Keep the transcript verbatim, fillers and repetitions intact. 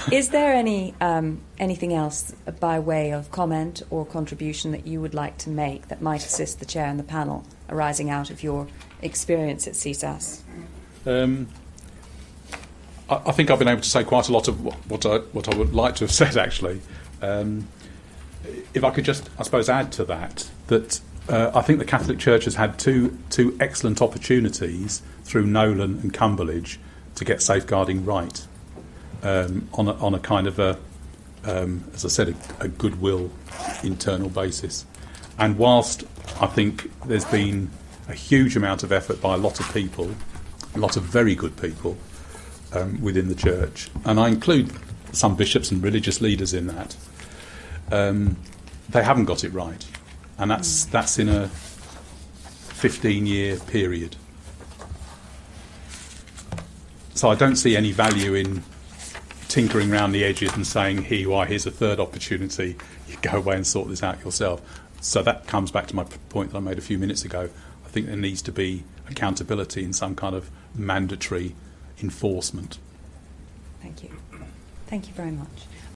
Is there any um, anything else by way of comment or contribution that you would like to make that might assist the chair and the panel arising out of your experience at C S A S? Um, I, I think I've been able to say quite a lot of what, what I what I would like to have said, actually. Um, if I could just, I suppose, add to that, that uh, I think the Catholic Church has had two two excellent opportunities through Nolan and Cumberledge to get safeguarding right. Um, on, a, on a kind of a, um, as I said, a, a goodwill internal basis. And whilst I think there's been a huge amount of effort by a lot of people, a lot of very good people um, within the church, and I include some bishops and religious leaders in that, um, they haven't got it right. And that's, that's in a fifteen-year period. So I don't see any value in tinkering around the edges and saying, here you are, here's a third opportunity, you go away and sort this out yourself. So that comes back to my point that I made a few minutes ago. I think there needs to be accountability and some kind of mandatory enforcement. Thank you. Thank you very much.